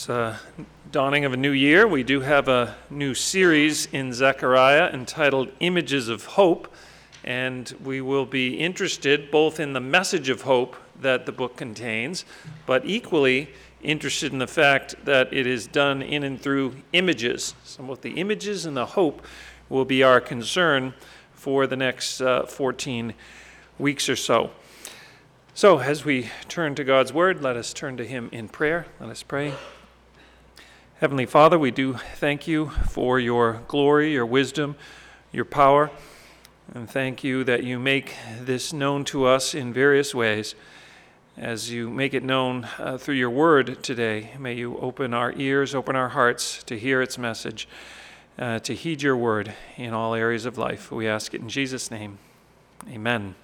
It's dawning of a new year. We do have a new series in Zechariah entitled Images of Hope, and we will be interested both in the message of hope that the book contains, but equally interested in the fact that it is done in and through images. So both the images and the hope will be our concern for the next 14 weeks or so. So as we turn to God's Word, let us turn to Him in prayer. Let us pray. Heavenly Father, we do thank you for your glory, your wisdom, your power, and thank you that you make this known to us in various ways. As you make it known through your word today, may you open our ears, open our hearts to hear its message, to heed your word in all areas of life. We ask it in Jesus' name. Amen.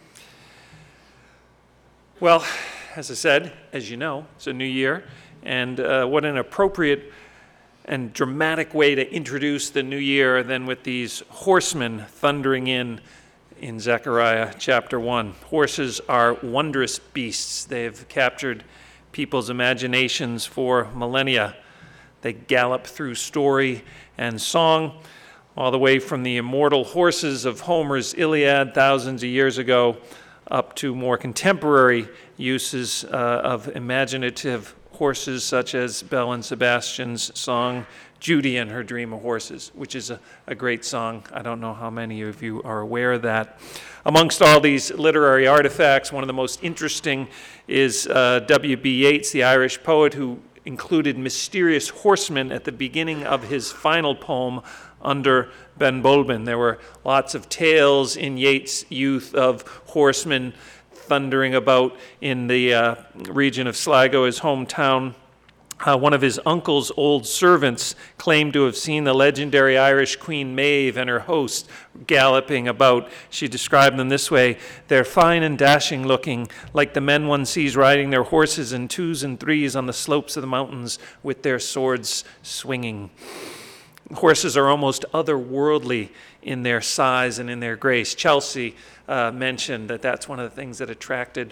Well, as I said, as you know, it's a new year. And what an appropriate and dramatic way to introduce the new year than with these horsemen thundering in Zechariah chapter 1. Horses are wondrous beasts. They've captured people's imaginations for millennia. They gallop through story and song, all the way from the immortal horses of Homer's Iliad thousands of years ago up to more contemporary uses of imaginative horses such as Belle and Sebastian's song, Judy and Her Dream of Horses, which is a great song. I don't know how many of you are aware of that. Amongst all these literary artifacts, one of the most interesting is W.B. Yeats, the Irish poet, who included mysterious horsemen at the beginning of his final poem, Under Ben Bulben. There were lots of tales in Yeats' youth of horsemen thundering about in the region of Sligo, his hometown. One of his uncle's old servants claimed to have seen the legendary Irish Queen Maeve and her host galloping about. She described them this way: "They're fine and dashing looking, like the men one sees riding their horses in twos and threes on the slopes of the mountains with their swords swinging." Horses are almost otherworldly in their size and in their grace. Chelsea mentioned that that's one of the things that attracted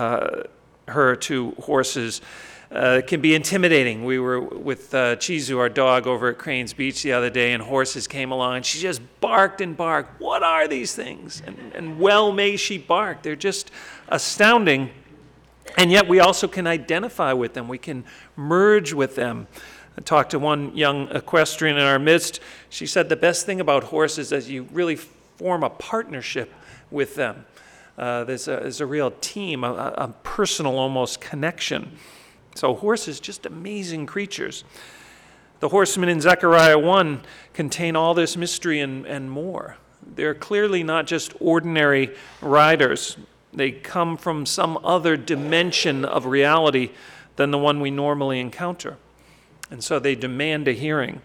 her to horses. It can be intimidating. We were with Chizu, our dog, over at Cranes Beach the other day, and horses came along, and she just barked and barked. What are these things? And well may she bark. They're just astounding. And yet we also can identify with them. We can merge with them. I talked to one young equestrian in our midst. She said the best thing about horses is you really form a partnership with them. There's a real team, a personal almost connection. So horses, just amazing creatures. The horsemen in Zechariah 1 contain all this mystery and more. They're clearly not just ordinary riders. They come from some other dimension of reality than the one we normally encounter. And so they demand a hearing.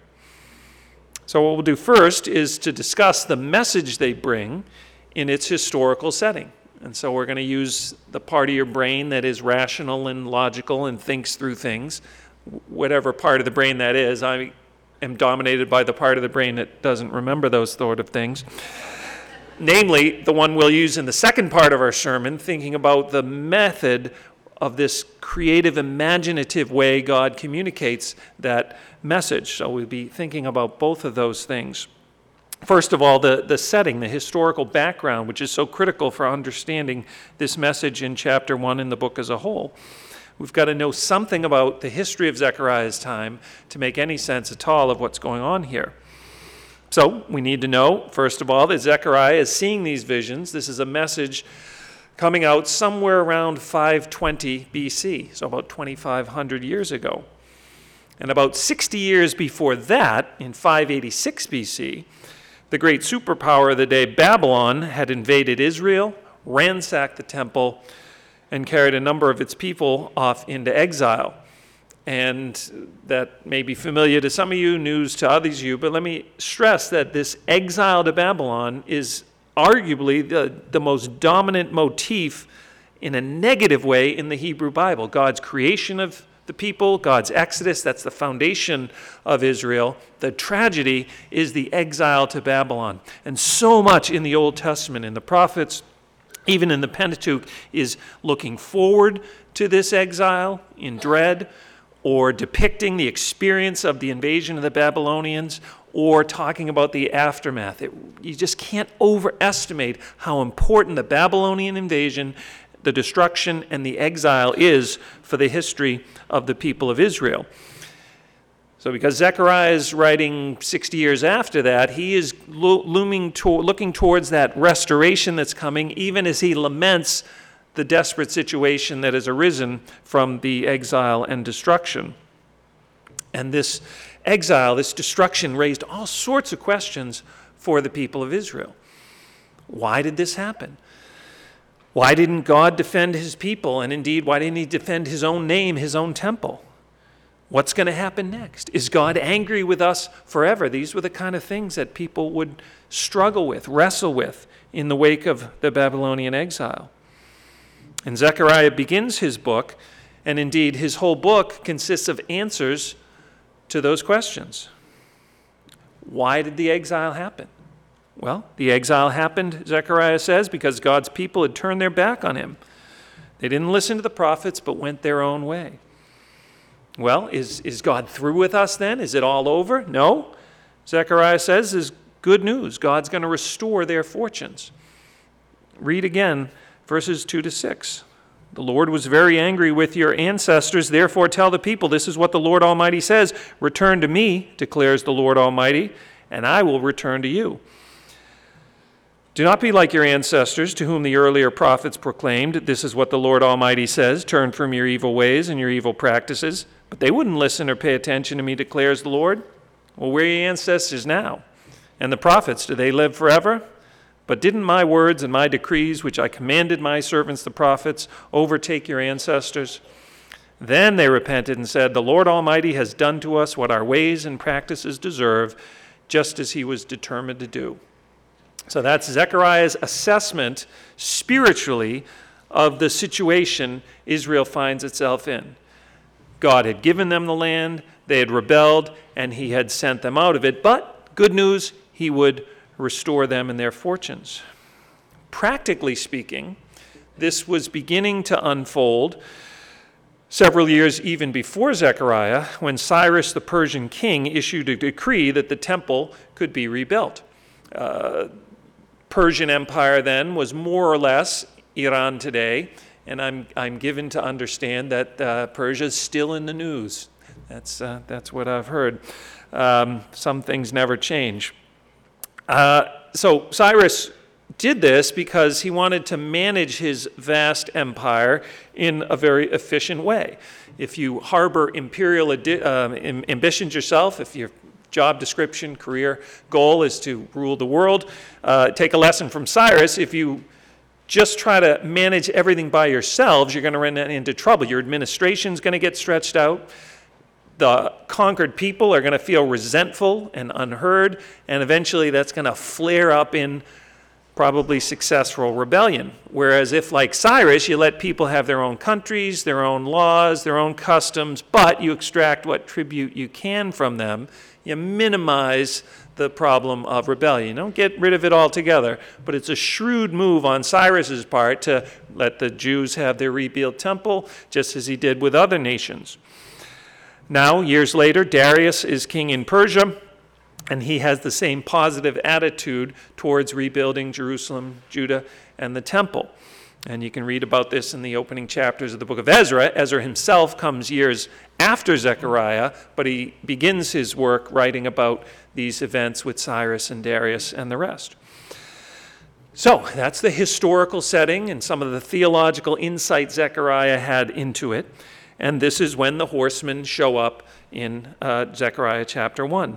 So what we'll do first is to discuss the message they bring in its historical setting. And so we're going to use the part of your brain that is rational and logical and thinks through things. Whatever part of the brain that is, I am dominated by the part of the brain that doesn't remember those sort of things. Namely, the one we'll use in the second part of our sermon, thinking about the method of this creative, imaginative way God communicates that message. So we'll be thinking about both of those things. First of all, the setting, the historical background, which is so critical for understanding this message in chapter 1 in the book as a whole. We've got to know something about the history of Zechariah's time to make any sense at all of what's going on here. So we need to know, first of all, that Zechariah is seeing these visions. This is a message coming out somewhere around 520 BC, so about 2,500 years ago. And about 60 years before that, in 586 BC, the great superpower of the day, Babylon, had invaded Israel, ransacked the temple, and carried a number of its people off into exile. And that may be familiar to some of you, news to others of you, but let me stress that this exile to Babylon is arguably the most dominant motif in a negative way in the Hebrew Bible. God's creation of the people, God's exodus, that's the foundation of Israel. The tragedy is the exile to Babylon. And so much in the Old Testament, in the prophets, even in the Pentateuch, is looking forward to this exile in dread, or depicting the experience of the invasion of the Babylonians, or talking about the aftermath. You just can't overestimate how important the Babylonian invasion, the destruction, and the exile is for the history of the people of Israel. So because Zechariah is writing 60 years after that, he is looking towards that restoration that's coming, even as he laments the desperate situation that has arisen from the exile and destruction. And this exile, this destruction, raised all sorts of questions for the people of Israel. Why did this happen? Why didn't God defend his people? And indeed, why didn't he defend his own name, his own temple? What's going to happen next? Is God angry with us forever? These were the kind of things that people would struggle with, wrestle with in the wake of the Babylonian exile. And Zechariah begins his book, and indeed his whole book consists of answers to those questions. Why did the exile happen? Well, the exile happened, Zechariah says, because God's people had turned their back on him. They didn't listen to the prophets, but went their own way. Well, is God through with us then? Is it all over? No. Zechariah says there's good news. God's going to restore their fortunes. Read again, verses 2-6. The Lord was very angry with your ancestors. Therefore tell the people, this is what the Lord Almighty says. Return to me, declares the Lord Almighty, and I will return to you. Do not be like your ancestors, to whom the earlier prophets proclaimed, this is what the Lord Almighty says, turn from your evil ways and your evil practices. But they wouldn't listen or pay attention to me, declares the Lord. Well, where are your ancestors now? And the prophets, do they live forever? But didn't my words and my decrees, which I commanded my servants the prophets, overtake your ancestors? Then they repented and said, the Lord Almighty has done to us what our ways and practices deserve, just as he was determined to do. So that's Zechariah's assessment spiritually of the situation Israel finds itself in. God had given them the land, they had rebelled, and he had sent them out of it. But good news, he would restore them and their fortunes. Practically speaking, this was beginning to unfold several years even before Zechariah, when Cyrus the Persian king issued a decree that the temple could be rebuilt. Persian Empire then was more or less Iran today, and I'm given to understand that Persia is still in the news. That's what I've heard. Some things never change. So Cyrus did this because he wanted to manage his vast empire in a very efficient way. If you harbor imperial ambitions yourself, if your job description, career goal is to rule the world, take a lesson from Cyrus. If you just try to manage everything by yourselves, you're going to run into trouble. Your administration's going to get stretched out. The conquered people are going to feel resentful and unheard, and eventually that's going to flare up in probably successful rebellion. Whereas if, like Cyrus, you let people have their own countries, their own laws, their own customs, but you extract what tribute you can from them, you minimize the problem of rebellion. You don't get rid of it altogether, but it's a shrewd move on Cyrus's part to let the Jews have their rebuilt temple, just as he did with other nations. Now, years later, Darius is king in Persia, and he has the same positive attitude towards rebuilding Jerusalem, Judah, and the temple. And you can read about this in the opening chapters of the book of Ezra. Ezra himself comes years after Zechariah, but he begins his work writing about these events with Cyrus and Darius and the rest. So that's the historical setting and some of the theological insight Zechariah had into it. And this is when the horsemen show up in Zechariah chapter 1.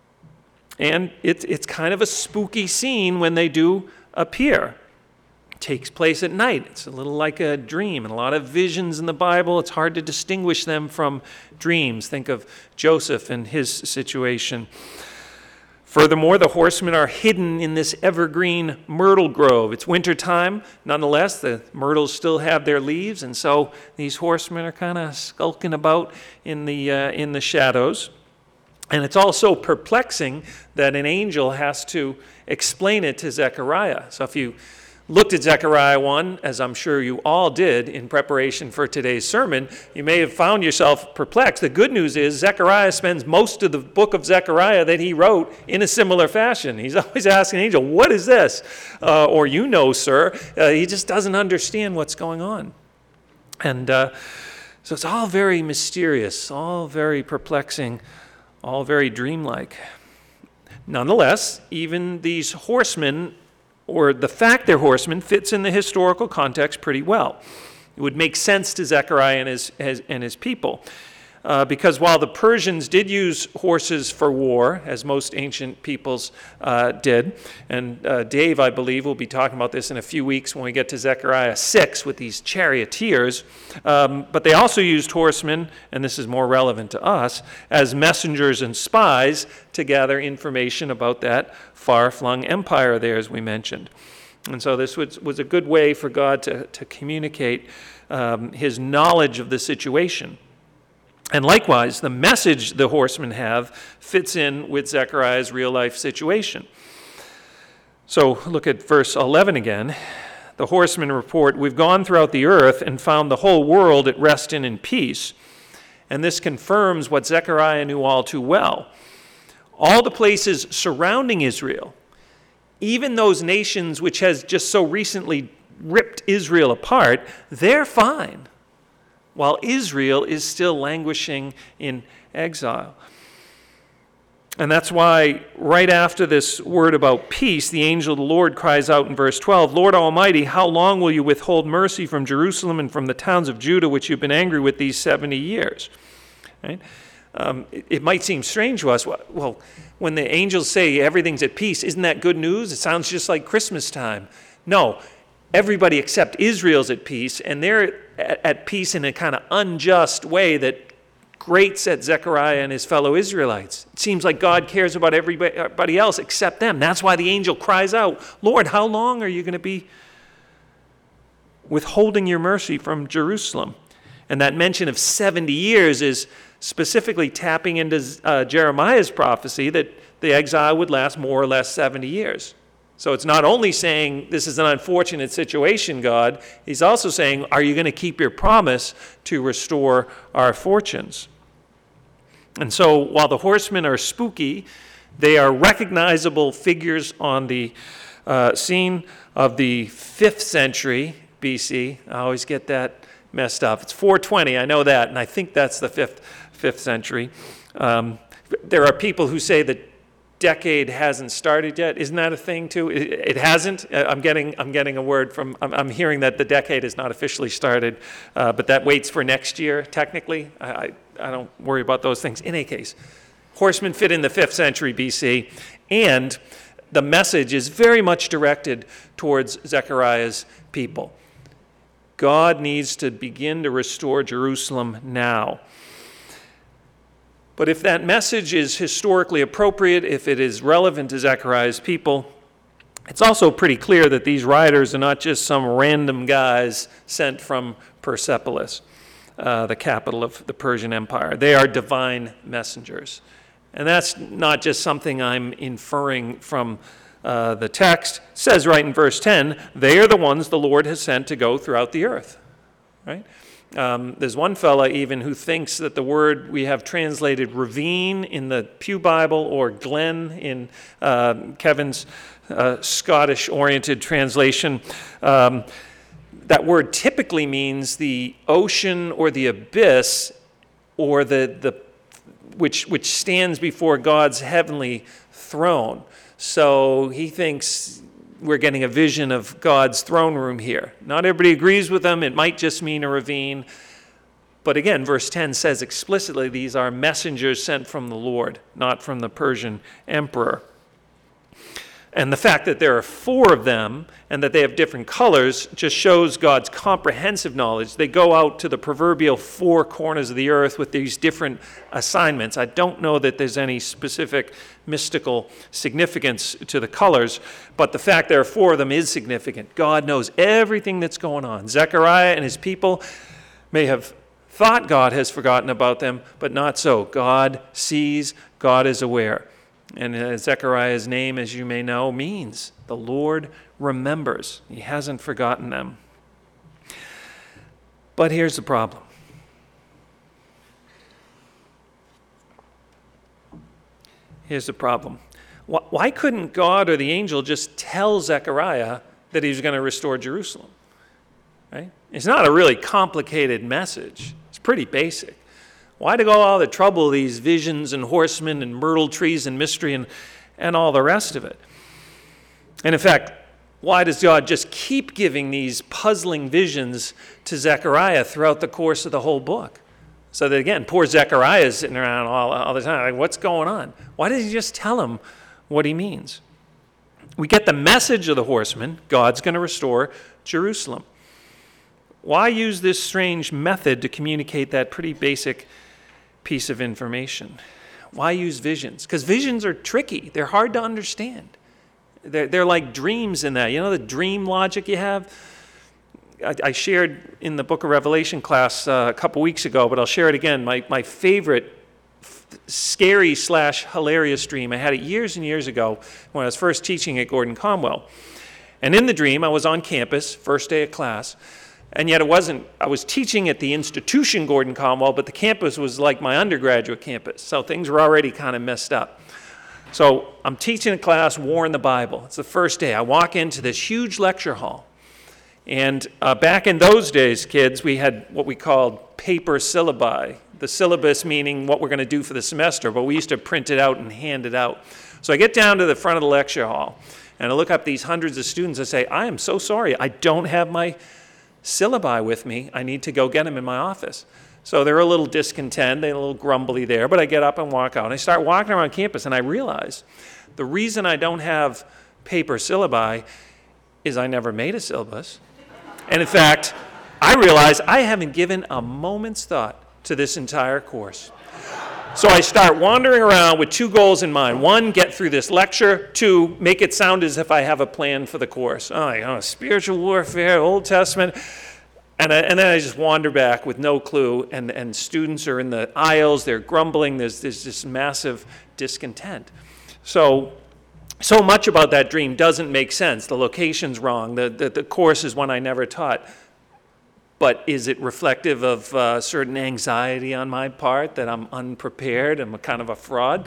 And it's kind of a spooky scene when they do appear. It takes place at night. It's a little like a dream. And a lot of visions in the Bible, it's hard to distinguish them from dreams. Think of Joseph and his situation. Furthermore, the horsemen are hidden in this evergreen myrtle grove. It's wintertime. Nonetheless, the myrtles still have their leaves, and so these horsemen are kind of skulking about in the shadows. And it's also perplexing that an angel has to explain it to Zechariah. So if you looked at Zechariah 1, as I'm sure you all did in preparation for today's sermon, you may have found yourself perplexed. The good news is Zechariah spends most of the book of Zechariah that he wrote in a similar fashion. He's always asking the angel, what is this? Or you know, sir. He just doesn't understand what's going on. And so it's all very mysterious, all very perplexing, all very dreamlike. Nonetheless, even these horsemen, or the fact they're horsemen, fits in the historical context pretty well. It would make sense to Zechariah and his people. Because while the Persians did use horses for war, as most ancient peoples did, and Dave, I believe, will be talking about this in a few weeks when we get to Zechariah 6 with these charioteers, but they also used horsemen, and this is more relevant to us, as messengers and spies to gather information about that far-flung empire there, as we mentioned. And so this was a good way for God to communicate his knowledge of the situation. And likewise, the message the horsemen have fits in with Zechariah's real-life situation. So look at verse 11 again. The horsemen report, "We've gone throughout the earth and found the whole world at rest and in peace." And this confirms what Zechariah knew all too well. All the places surrounding Israel, even those nations which has just so recently ripped Israel apart, they're fine, while Israel is still languishing in exile. And that's why right after this word about peace, the angel of the Lord cries out in verse 12, "Lord Almighty, how long will you withhold mercy from Jerusalem and from the towns of Judah, which you've been angry with these 70 years? Right? It might seem strange to us, well, when the angels say everything's at peace, isn't that good news? It sounds just like Christmas time. No, everybody except Israel's at peace, and they're at peace in a kind of unjust way that grates at Zechariah and his fellow Israelites. It seems like God cares about everybody else except them. That's why the angel cries out, "Lord, how long are you going to be withholding your mercy from Jerusalem?" And that mention of 70 years is specifically tapping into Jeremiah's prophecy that the exile would last more or less 70 years. So it's not only saying this is an unfortunate situation, God, he's also saying, are you going to keep your promise to restore our fortunes? And so while the horsemen are spooky, they are recognizable figures on the scene of the 5th century BC. I always get that messed up. It's 420, I know that, and I think that's the 5th century. There are people who say that decade hasn't started yet. Isn't that a thing too? It hasn't. I'm getting a word from. I'm hearing that the decade has not officially started, but that waits for next year. Technically, I don't worry about those things. In any case, horsemen fit in the 5th century BC, and the message is very much directed towards Zechariah's people. God needs to begin to restore Jerusalem now. But if that message is historically appropriate, if it is relevant to Zechariah's people, it's also pretty clear that these riders are not just some random guys sent from Persepolis, the capital of the Persian Empire. They are divine messengers. And that's not just something I'm inferring from the text. It says right in verse 10, they are the ones the Lord has sent to go throughout the earth. Right? There's one fella even who thinks that the word we have translated ravine in the Pew Bible or glen in Kevin's Scottish-oriented translation, that word typically means the ocean or the abyss, or which stands before God's heavenly throne. So he thinks we're getting a vision of God's throne room here. Not everybody agrees with them. It might just mean a ravine. But again, verse 10 says explicitly these are messengers sent from the Lord, not from the Persian emperor. And the fact that there are 4 of them and that they have different colors just shows God's comprehensive knowledge. They go out to the proverbial 4 corners of the earth with these different assignments. I don't know that there's any specific mystical significance to the colors, but the fact there are 4 of them is significant. God knows everything that's going on. Zechariah and his people may have thought God has forgotten about them, but not so. God sees, God is aware. And Zechariah's name, as you may know, means the Lord remembers. He hasn't forgotten them. But here's the problem. Here's the problem. Why couldn't God or the angel just tell Zechariah that he was going to restore Jerusalem? Right? It's not a really complicated message. It's pretty basic. Why to go all the trouble, these visions and horsemen and myrtle trees and mystery and all the rest of it? And in fact, why does God just keep giving these puzzling visions to Zechariah throughout the course of the whole book? So that, again, poor Zechariah is sitting around all the time, like, what's going on? Why doesn't he just tell him what he means? We get the message of the horseman, God's going to restore Jerusalem. Why use this strange method to communicate that pretty basic piece of information? Why use visions? Because visions are tricky. They're hard to understand. They're like dreams in that. You know the dream logic you have? I shared in the Book of Revelation class a couple weeks ago, but I'll share it again. My favorite scary/hilarious dream. I had it years and years ago when I was first teaching at Gordon Conwell. And in the dream, I was on campus, first day of class, and yet I was teaching at the institution Gordon Conwell, but the campus was like my undergraduate campus, so things were already kind of messed up. So I'm teaching a class, War in the Bible. It's the first day. I walk into this huge lecture hall. And back in those days, kids, we had what we called paper syllabi. The syllabus meaning what we're going to do for the semester, but we used to print it out and hand it out. So I get down to the front of the lecture hall, and I look up these hundreds of students and say, I am so sorry, I don't have my syllabi with me. I need to go get them in my office. So they're a little discontent, they're a little grumbly there, but I get up and walk out. And I start walking around campus, and I realize the reason I don't have paper syllabi is I never made a syllabus. And in fact, I realize I haven't given a moment's thought to this entire course. So I start wandering around with two goals in mind. One, get through this lecture. Two, make it sound as if I have a plan for the course. Spiritual warfare, Old Testament. And then I just wander back with no clue, and students are in the aisles, they're grumbling, there's this massive discontent. So much about that dream doesn't make sense. The location's wrong, the course is one I never taught. But is it reflective of certain anxiety on my part, that I'm unprepared, I'm a kind of a fraud?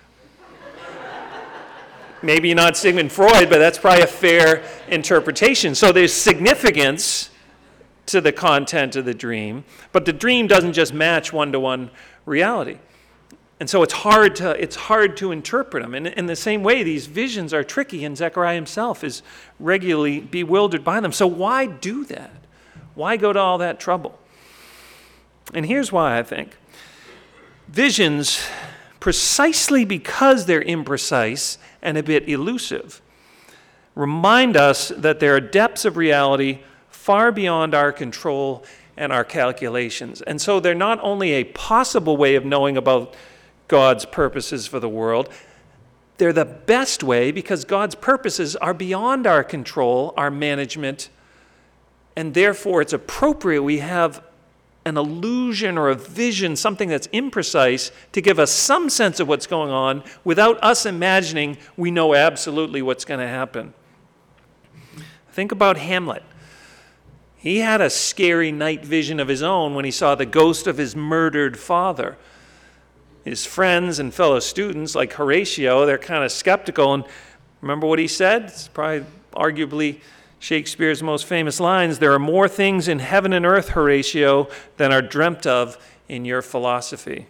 Maybe not Sigmund Freud, but that's probably a fair interpretation. So there's significance to the content of the dream, but the dream doesn't just match one-to-one reality. And so it's hard to interpret them. And in the same way, these visions are tricky, and Zechariah himself is regularly bewildered by them. So why do that? Why go to all that trouble? And here's why, I think. Visions, precisely because they're imprecise and a bit elusive, remind us that there are depths of reality far beyond our control and our calculations. And so they're not only a possible way of knowing about God's purposes for the world, they're the best way because God's purposes are beyond our control, our management, and therefore it's appropriate we have an illusion or a vision, something that's imprecise, to give us some sense of what's going on without us imagining we know absolutely what's going to happen. Think about Hamlet. He had a scary night vision of his own when he saw the ghost of his murdered father. His friends and fellow students, like Horatio, they're kind of skeptical. And remember what he said? It's probably arguably Shakespeare's most famous lines. There are more things in heaven and earth, Horatio, than are dreamt of in your philosophy.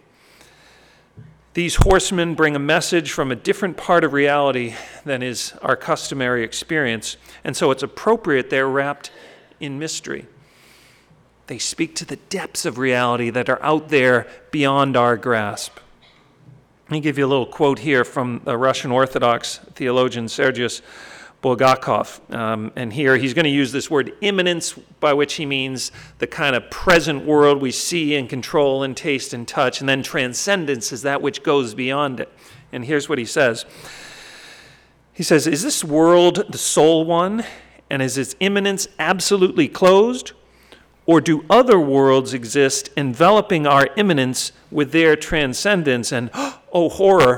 These horsemen bring a message from a different part of reality than is our customary experience. And so it's appropriate they're wrapped in mystery. They speak to the depths of reality that are out there beyond our grasp. Let me give you a little quote here from the Russian Orthodox theologian Sergius Bulgakov. And here he's going to use this word immanence, by which he means the kind of present world we see and control and taste and touch, and then transcendence is that which goes beyond it. And here's what he says. He says, is this world the sole one? And is its immanence absolutely closed? Or do other worlds exist enveloping our immanence with their transcendence and, oh horror,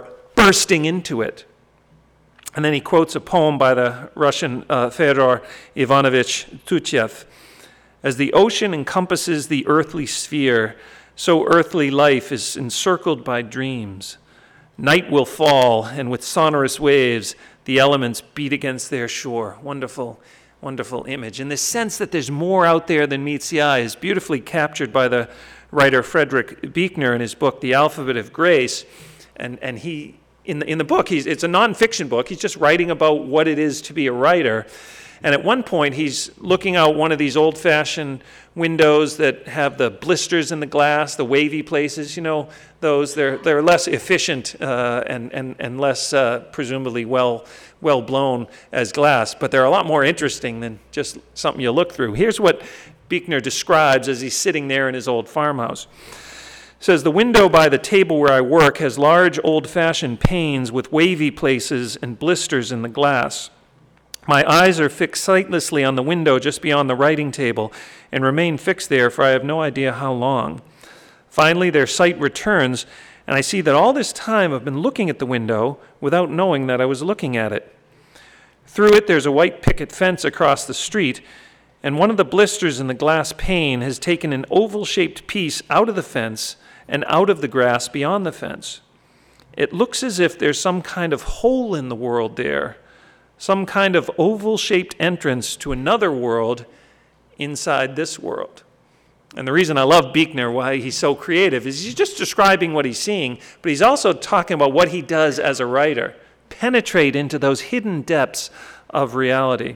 bursting into it. And then he quotes a poem by the Russian Fyodor Ivanovich Tutyev. As the ocean encompasses the earthly sphere, so earthly life is encircled by dreams. Night will fall, and with sonorous waves, the elements beat against their shore. Wonderful, wonderful image. And this sense that there's more out there than meets the eye is beautifully captured by the writer Frederick Buechner in his book, The Alphabet of Grace. And he, in the book, it's a nonfiction book. He's just writing about what it is to be a writer. And at one point, he's looking out one of these old-fashioned windows that have the blisters in the glass, the wavy places. You know, those, they're less efficient and less presumably well blown as glass, but they're a lot more interesting than just something you look through. Here's what Buechner describes as he's sitting there in his old farmhouse. It says, the window by the table where I work has large old-fashioned panes with wavy places and blisters in the glass. My eyes are fixed sightlessly on the window just beyond the writing table and remain fixed there for I have no idea how long. Finally, their sight returns, and I see that all this time I've been looking at the window without knowing that I was looking at it. Through it, there's a white picket fence across the street, and one of the blisters in the glass pane has taken an oval-shaped piece out of the fence and out of the grass beyond the fence. It looks as if there's some kind of hole in the world there, some kind of oval-shaped entrance to another world inside this world. And the reason I love Buechner, why he's so creative, is he's just describing what he's seeing, but he's also talking about what he does as a writer, penetrate into those hidden depths of reality.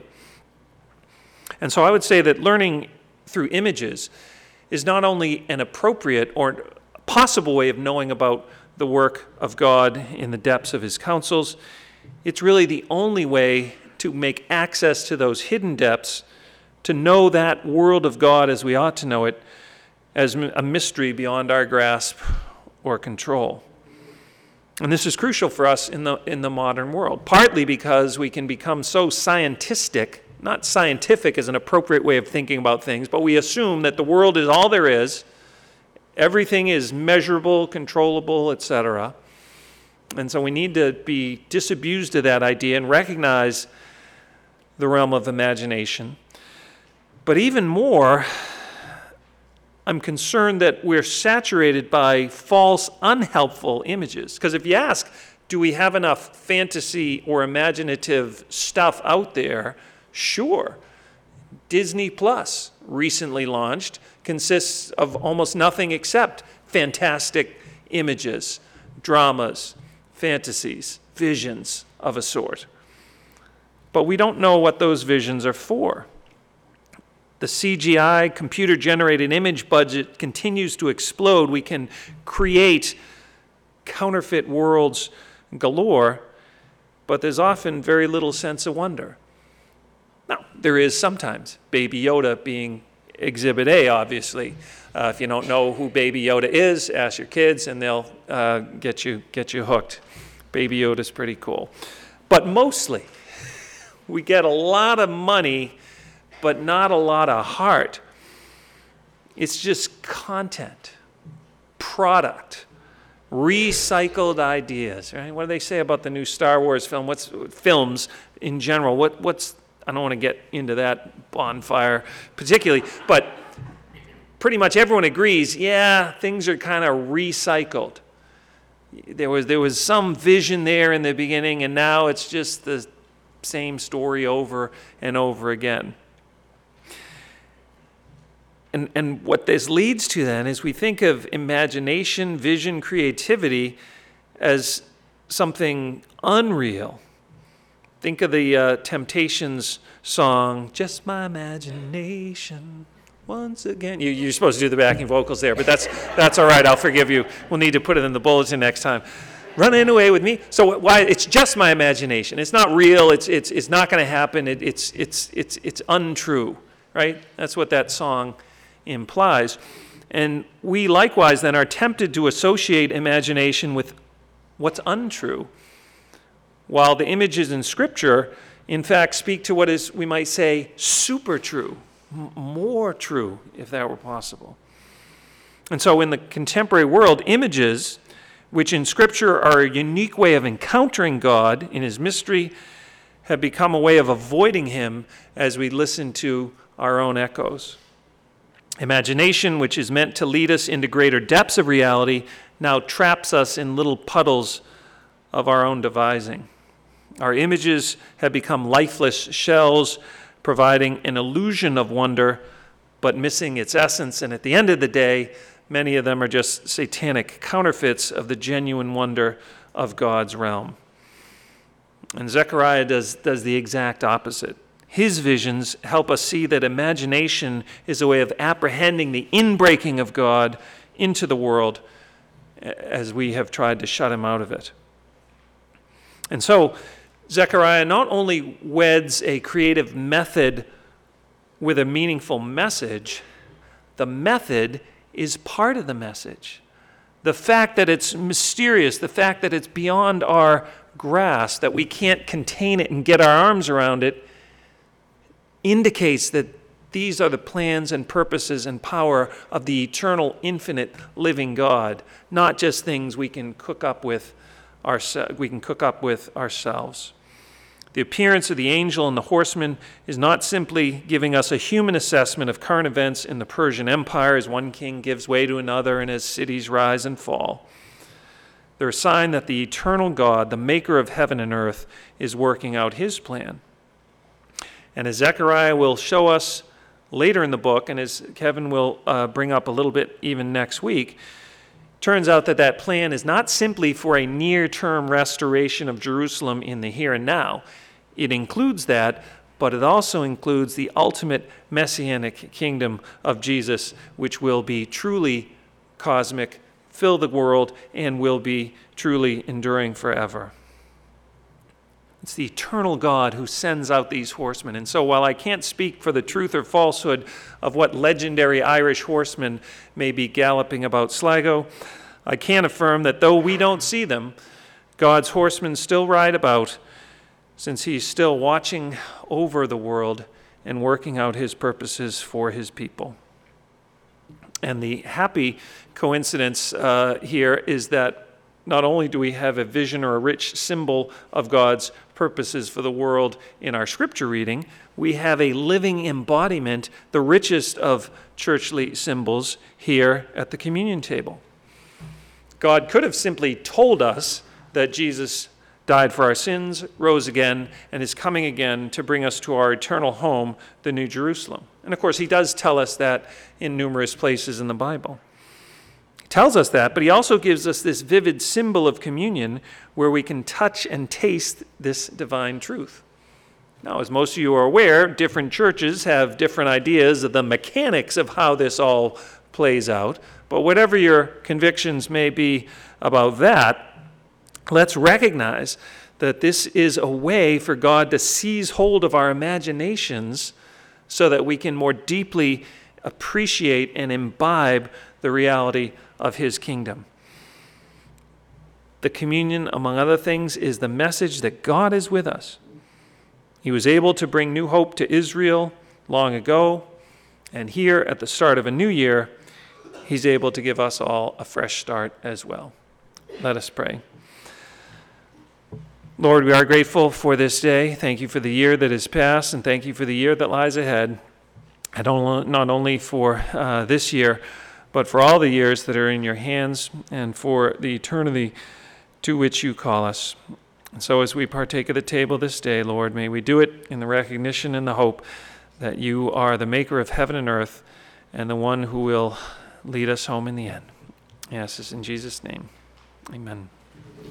And so I would say that learning through images is not only an appropriate or possible way of knowing about the work of God in the depths of his counsels, it's really the only way to make access to those hidden depths, to know that world of God as we ought to know it, as a mystery beyond our grasp or control. And this is crucial for us in the modern world, partly because we can become so scientistic, not scientific as an appropriate way of thinking about things, but we assume that the world is all there is, everything is measurable, controllable, etc. And so we need to be disabused of that idea and recognize the realm of imagination. But even more, I'm concerned that we're saturated by false, unhelpful images. Because if you ask, do we have enough fantasy or imaginative stuff out there? Sure. Disney Plus, recently launched, consists of almost nothing except fantastic images, dramas, fantasies, visions of a sort. But we don't know what those visions are for. The CGI, computer-generated image budget continues to explode. We can create counterfeit worlds galore, but there's often very little sense of wonder. Now, there is sometimes Baby Yoda being Exhibit A, obviously. If you don't know who Baby Yoda is, ask your kids and they'll get you hooked. Baby Yoda's pretty cool. But mostly, we get a lot of money, but not a lot of heart. It's just content, product, recycled ideas, right? What do they say about the new Star Wars film? What's films in general? What's I don't want to get into that bonfire particularly, but pretty much everyone agrees, yeah, things are kind of recycled. There was some vision there in the beginning, and now it's just the same story over and over again. And what this leads to then is we think of imagination, vision, creativity as something unreal. Think of the Temptations song, Just My Imagination, once again. You're supposed to do the backing vocals there, but that's all right, I'll forgive you. We'll need to put it in the bulletin next time. Running away with me. So why? It's just my imagination. It's not real. It's not going to happen. It's untrue, right? That's what that song implies. And we likewise then are tempted to associate imagination with what's untrue, while the images in Scripture, in fact, speak to what is, we might say, super true, more true, if that were possible. And so in the contemporary world, images which in Scripture are a unique way of encountering God in his mystery, have become a way of avoiding him as we listen to our own echoes. Imagination, which is meant to lead us into greater depths of reality, now traps us in little puddles of our own devising. Our images have become lifeless shells, providing an illusion of wonder, but missing its essence. And at the end of the day, many of them are just satanic counterfeits of the genuine wonder of God's realm. And Zechariah does the exact opposite. His visions help us see that imagination is a way of apprehending the inbreaking of God into the world as we have tried to shut him out of it. And so, Zechariah not only weds a creative method with a meaningful message, the method is part of the message. The fact that it's mysterious, the fact that it's beyond our grasp, that we can't contain it and get our arms around it, indicates that these are the plans and purposes and power of the eternal, infinite, living God, not just things we can cook up with ourselves. The appearance of the angel and the horseman is not simply giving us a human assessment of current events in the Persian Empire as one king gives way to another and as cities rise and fall. They're a sign that the eternal God, the maker of heaven and earth, is working out his plan. And as Zechariah will show us later in the book, and as Kevin will bring up a little bit even next week, turns out that that plan is not simply for a near-term restoration of Jerusalem in the here and now. It includes that, but it also includes the ultimate messianic kingdom of Jesus, which will be truly cosmic, fill the world, and will be truly enduring forever. It's the eternal God who sends out these horsemen. And so while I can't speak for the truth or falsehood of what legendary Irish horsemen may be galloping about Sligo, I can affirm that though we don't see them, God's horsemen still ride about, since he's still watching over the world and working out his purposes for his people. And the happy coincidence here is that not only do we have a vision or a rich symbol of God's purposes for the world in our scripture reading, we have a living embodiment, the richest of churchly symbols, here at the communion table. God could have simply told us that Jesus died for our sins, rose again, and is coming again to bring us to our eternal home, the New Jerusalem. And of course, he does tell us that in numerous places in the Bible. He tells us that, but he also gives us this vivid symbol of communion where we can touch and taste this divine truth. Now, as most of you are aware, different churches have different ideas of the mechanics of how this all plays out. But whatever your convictions may be about that, let's recognize that this is a way for God to seize hold of our imaginations so that we can more deeply appreciate and imbibe the reality of his kingdom. The communion, among other things, is the message that God is with us. He was able to bring new hope to Israel long ago, and here at the start of a new year, he's able to give us all a fresh start as well. Let us pray. Lord, we are grateful for this day. Thank you for the year that has passed, and thank you for the year that lies ahead. And not only for this year, but for all the years that are in your hands and for the eternity to which you call us. And so as we partake of the table this day, Lord, may we do it in the recognition and the hope that you are the maker of heaven and earth and the one who will lead us home in the end. Yes, it's in Jesus' name. Amen.